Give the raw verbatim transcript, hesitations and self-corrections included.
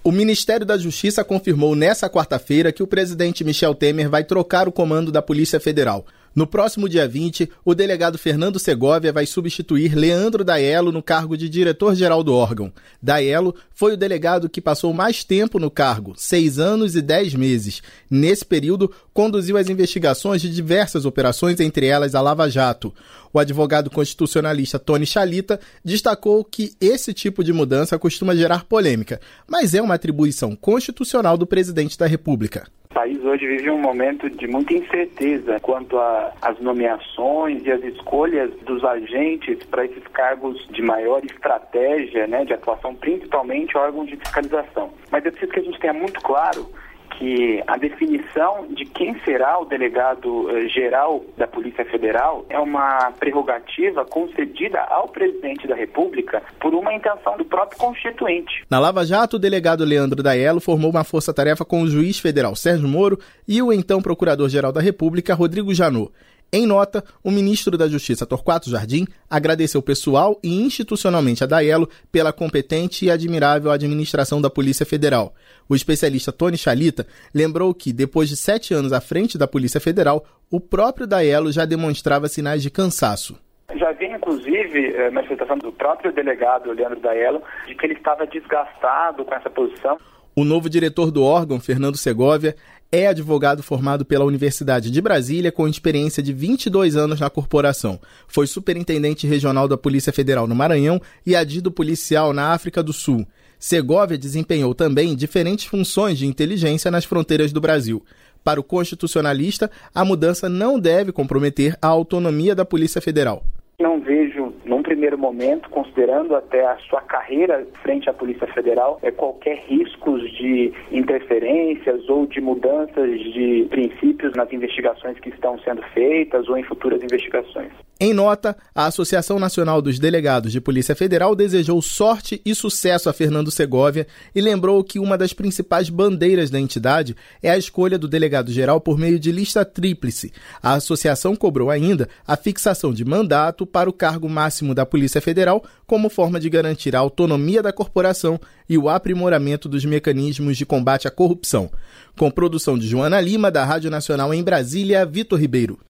O Ministério da Justiça confirmou nesta quarta-feira que o presidente Michel Temer vai trocar o comando da Polícia Federal. No próximo dia vinte, o delegado Fernando Segovia vai substituir Leandro Daello no cargo de diretor-geral do órgão. Daello foi o delegado que passou mais tempo no cargo, seis anos e dez meses. Nesse período, conduziu as investigações de diversas operações, entre elas a Lava Jato. O advogado constitucionalista Tony Chalita destacou que esse tipo de mudança costuma gerar polêmica, mas é uma atribuição constitucional do presidente da República. O país hoje vive um momento de muita incerteza quanto às nomeações e às escolhas dos agentes para esses cargos de maior estratégia, né, de atuação, principalmente órgãos de fiscalização. Mas é preciso que a gente tenha muito claro que a definição de quem será o delegado eh, geral da Polícia Federal é uma prerrogativa concedida ao presidente da República por uma intenção do próprio Constituinte. Na Lava Jato, o delegado Leandro Daello formou uma força-tarefa com o juiz federal Sérgio Moro e o então procurador-geral da República, Rodrigo Janot. Em nota, o ministro da Justiça, Torquato Jardim, agradeceu pessoal e institucionalmente a Daello pela competente e admirável administração da Polícia Federal. O especialista Tony Chalita lembrou que, depois de sete anos à frente da Polícia Federal, o próprio Daello já demonstrava sinais de cansaço. Já havia, inclusive, manifestação do próprio delegado Leandro Daello, de que ele estava desgastado com essa posição. O novo diretor do órgão, Fernando Segovia, é advogado formado pela Universidade de Brasília com experiência de vinte e dois anos na corporação. Foi superintendente regional da Polícia Federal no Maranhão e adido policial na África do Sul. Segovia desempenhou também diferentes funções de inteligência nas fronteiras do Brasil. Para o constitucionalista, a mudança não deve comprometer a autonomia da Polícia Federal. Não vejo, num primeiro momento, considerando até a sua carreira frente à Polícia Federal, é, qualquer riscos de interferências ou de mudanças de princípios nas investigações que estão sendo feitas ou em futuras investigações. Em nota, a Associação Nacional dos Delegados de Polícia Federal desejou sorte e sucesso a Fernando Segovia e lembrou que uma das principais bandeiras da entidade é a escolha do delegado-geral por meio de lista tríplice. A associação cobrou ainda a fixação de mandato para o cargo máximo da Polícia Federal como forma de garantir a autonomia da corporação e o aprimoramento dos mecanismos de combate à corrupção. Com produção de Joana Lima, da Rádio Nacional em Brasília, Vitor Ribeiro.